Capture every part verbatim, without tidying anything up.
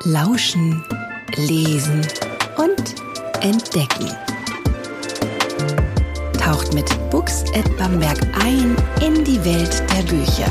Lauschen, lesen und entdecken. Taucht mit Books at Bamberg ein in die Welt der Bücher.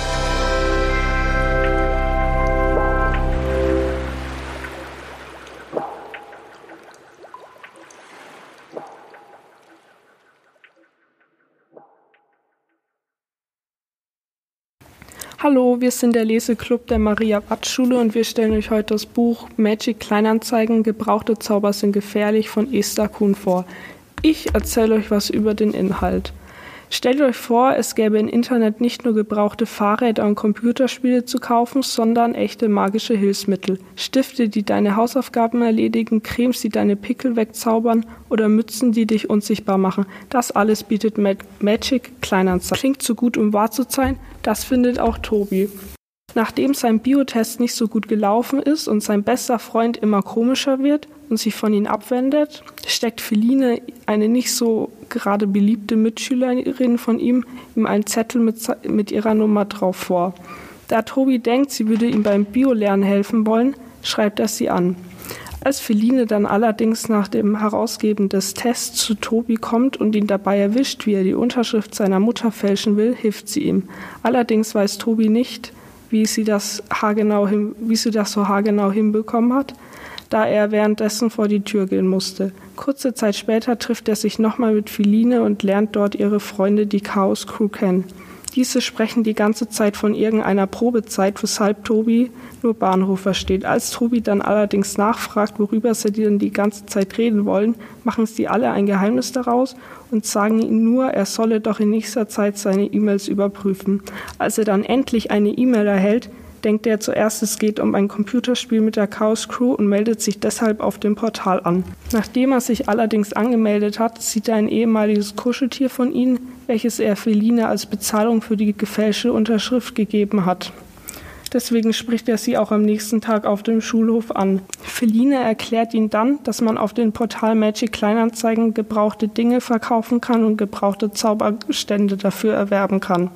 Hallo, wir sind der Leseclub der Maria-Watt-Schule und wir stellen euch heute das Buch Magic Kleinanzeigen – Gebrauchte Zauber sind gefährlich von Esther Kuhn vor. Ich erzähle euch was über den Inhalt. Stellt euch vor, es gäbe im Internet nicht nur gebrauchte Fahrräder und Computerspiele zu kaufen, sondern echte magische Hilfsmittel. Stifte, die deine Hausaufgaben erledigen, Cremes, die deine Pickel wegzaubern oder Mützen, die dich unsichtbar machen. Das alles bietet Magic Kleinanzeigen. Klingt zu gut, um wahr zu sein? Das findet auch Tobi. Nachdem sein Biotest nicht so gut gelaufen ist und sein bester Freund immer komischer wird und sich von ihm abwendet, steckt Feline, eine nicht so gerade beliebte Mitschülerin von ihm, ihm einen Zettel mit, mit ihrer Nummer drauf vor. Da Tobi denkt, sie würde ihm beim Biolernen helfen wollen, schreibt er sie an. Als Feline dann allerdings nach dem Herausgeben des Tests zu Tobi kommt und ihn dabei erwischt, wie er die Unterschrift seiner Mutter fälschen will, hilft sie ihm. Allerdings weiß Tobi nicht, wie sie das haargenau hin, wie sie das so haargenau hinbekommen hat, da er währenddessen vor die Tür gehen musste. Kurze Zeit später trifft er sich nochmal mit Feline und lernt dort ihre Freunde, die Chaos Crew, kennen. Diese sprechen die ganze Zeit von irgendeiner Probezeit, weshalb Tobi nur Bahnhof versteht. Als Tobi dann allerdings nachfragt, worüber sie denn die ganze Zeit reden wollen, machen sie alle ein Geheimnis daraus und sagen ihm nur, er solle doch in nächster Zeit seine E-Mails überprüfen. Als er dann endlich eine E-Mail erhält, denkt er zuerst, es geht um ein Computerspiel mit der Chaos Crew und meldet sich deshalb auf dem Portal an. Nachdem er sich allerdings angemeldet hat, sieht er ein ehemaliges Kuscheltier von ihnen, welches er Feline als Bezahlung für die gefälschte Unterschrift gegeben hat. Deswegen spricht er sie auch am nächsten Tag auf dem Schulhof an. Feline erklärt ihm dann, dass man auf dem Portal Magic Kleinanzeigen gebrauchte Dinge verkaufen kann und gebrauchte Zauberstände dafür erwerben kann.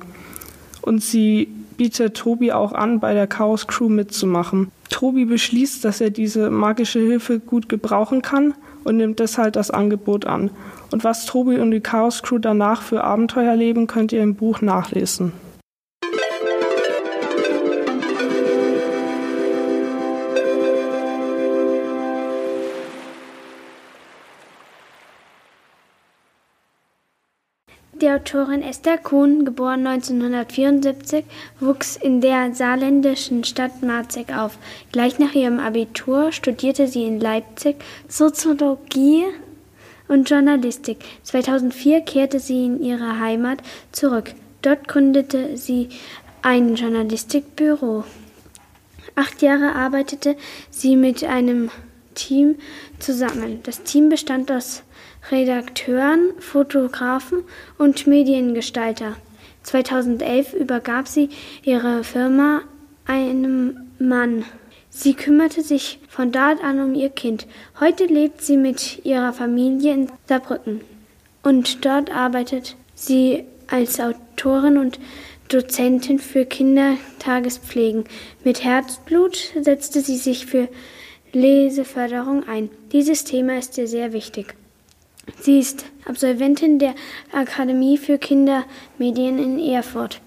Und sie bietet Tobi auch an, bei der Chaos Crew mitzumachen. Tobi beschließt, dass er diese magische Hilfe gut gebrauchen kann und nimmt deshalb das Angebot an. Und was Tobi und die Chaos Crew danach für Abenteuer erleben, könnt ihr im Buch nachlesen. Die Autorin Esther Kuhn, geboren neunzehnhundertvierundsiebzig, wuchs in der saarländischen Stadt Marzig auf. Gleich nach ihrem Abitur studierte sie in Leipzig Soziologie und Journalistik. zweitausendvier kehrte sie in ihre Heimat zurück. Dort gründete sie ein Journalistikbüro. Acht Jahre arbeitete sie mit einem Team zusammen. Das Team bestand aus Redakteuren, Fotografen und Mediengestalter. zweitausendelf übergab sie ihre Firma einem Mann. Sie kümmerte sich von dort an um ihr Kind. Heute lebt sie mit ihrer Familie in Saarbrücken und dort arbeitet sie als Autorin und Dozentin für Kindertagespflegen. Mit Herzblut setzte sie sich für Leseförderung ein. Dieses Thema ist ihr sehr wichtig. Sie ist Absolventin der Akademie für Kindermedien in Erfurt.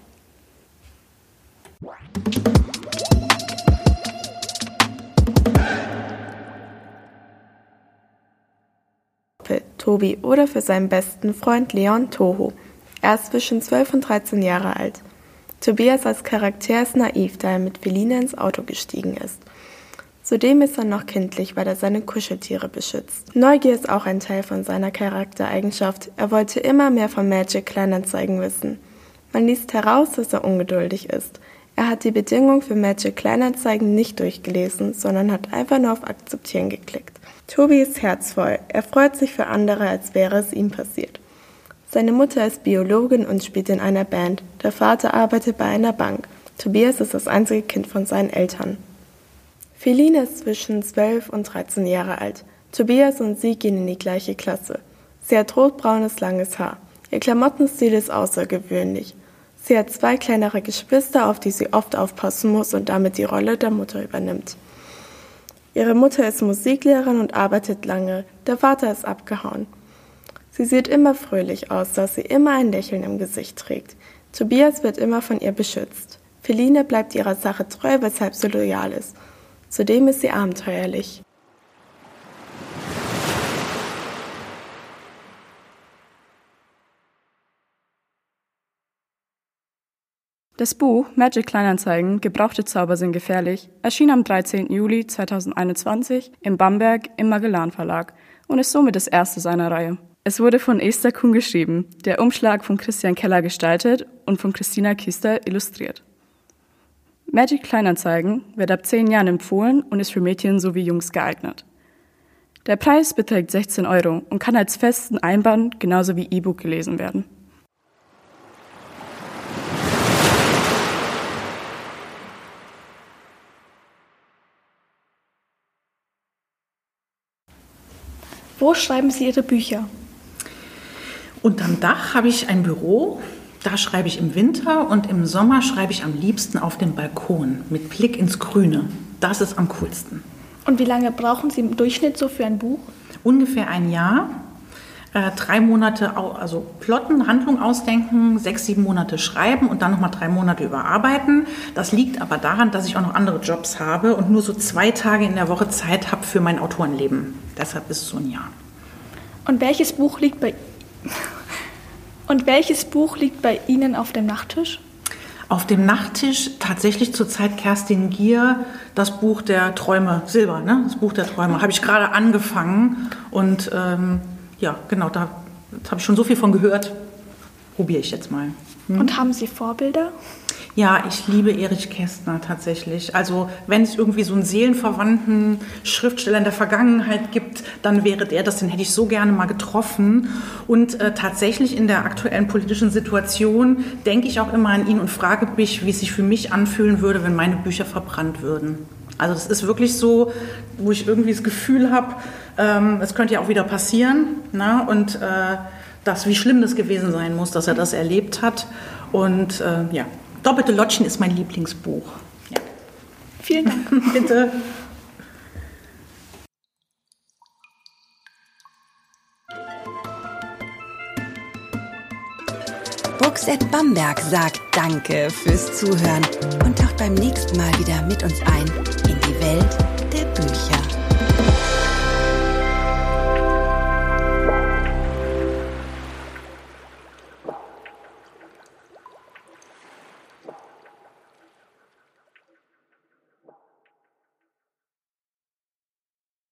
Für Tobi oder für seinen besten Freund Leon Toho. Er ist zwischen zwölf und dreizehn Jahre alt. Tobias als Charakter ist naiv, da er mit Feline ins Auto gestiegen ist. Zudem ist er noch kindlich, weil er seine Kuscheltiere beschützt. Neugier ist auch ein Teil von seiner Charaktereigenschaft. Er wollte immer mehr von Magic Kleinanzeigen wissen. Man liest heraus, dass er ungeduldig ist. Er hat die Bedingungen für Magic Kleinanzeigen nicht durchgelesen, sondern hat einfach nur auf Akzeptieren geklickt. Tobi ist herzvoll. Er freut sich für andere, als wäre es ihm passiert. Seine Mutter ist Biologin und spielt in einer Band. Der Vater arbeitet bei einer Bank. Tobias ist das einzige Kind von seinen Eltern. Feline ist zwischen zwölf und dreizehn Jahre alt. Tobias und sie gehen in die gleiche Klasse. Sie hat rotbraunes, langes Haar. Ihr Klamottenstil ist außergewöhnlich. Sie hat zwei kleinere Geschwister, auf die sie oft aufpassen muss und damit die Rolle der Mutter übernimmt. Ihre Mutter ist Musiklehrerin und arbeitet lange, der Vater ist abgehauen. Sie sieht immer fröhlich aus, dass sie immer ein Lächeln im Gesicht trägt. Tobias wird immer von ihr beschützt. Feline bleibt ihrer Sache treu, weshalb sie loyal ist. Zudem ist sie abenteuerlich. Das Buch Magic Kleinanzeigen – Gebrauchte Zauber sind gefährlich erschien am dreizehnten Juli zweitausendeinundzwanzig in Bamberg im Magellan Verlag und ist somit das erste seiner Reihe. Es wurde von Esther Kuhn geschrieben, der Umschlag von Christian Keller gestaltet und von Christina Kister illustriert. Magic Kleinanzeigen wird ab zehn Jahren empfohlen und ist für Mädchen sowie Jungs geeignet. Der Preis beträgt sechzehn Euro und kann als festen Einband genauso wie E-Book gelesen werden. Wo schreiben Sie Ihre Bücher? Unterm Dach habe ich ein Büro, da schreibe ich im Winter und im Sommer schreibe ich am liebsten auf dem Balkon mit Blick ins Grüne. Das ist am coolsten. Und wie lange brauchen Sie im Durchschnitt so für ein Buch? Ungefähr ein Jahr, äh, drei Monate also plotten, Handlung ausdenken, sechs, sieben Monate schreiben und dann nochmal drei Monate überarbeiten. Das liegt aber daran, dass ich auch noch andere Jobs habe und nur so zwei Tage in der Woche Zeit habe für mein Autorenleben. Deshalb ist es so ein Jahr. Und welches Buch liegt bei Und welches Buch liegt bei Ihnen auf dem Nachttisch? Auf dem Nachttisch tatsächlich zurzeit Kerstin Gier, das Buch der Träume, Silber, ne? Das Buch der Träume, habe ich gerade angefangen und ähm, ja, genau, da habe ich schon so viel von gehört, probiere ich jetzt mal. Hm? Und haben Sie Vorbilder? Ja, ich liebe Erich Kästner tatsächlich. Also wenn es irgendwie so einen seelenverwandten Schriftsteller in der Vergangenheit gibt, dann wäre der das, den hätte ich so gerne mal getroffen. Und äh, tatsächlich in der aktuellen politischen Situation denke ich auch immer an ihn und frage mich, wie es sich für mich anfühlen würde, wenn meine Bücher verbrannt würden. Also das ist wirklich so, wo ich irgendwie das Gefühl habe, ähm, es könnte ja auch wieder passieren, ne? Und äh, das, wie schlimm das gewesen sein muss, dass er das erlebt hat. Und äh, ja. Doppelte Lottchen ist mein Lieblingsbuch. Ja. Vielen Dank. Bitte. Books at Bamberg sagt Danke fürs Zuhören und taucht beim nächsten Mal wieder mit uns ein in die Welt der Bücher.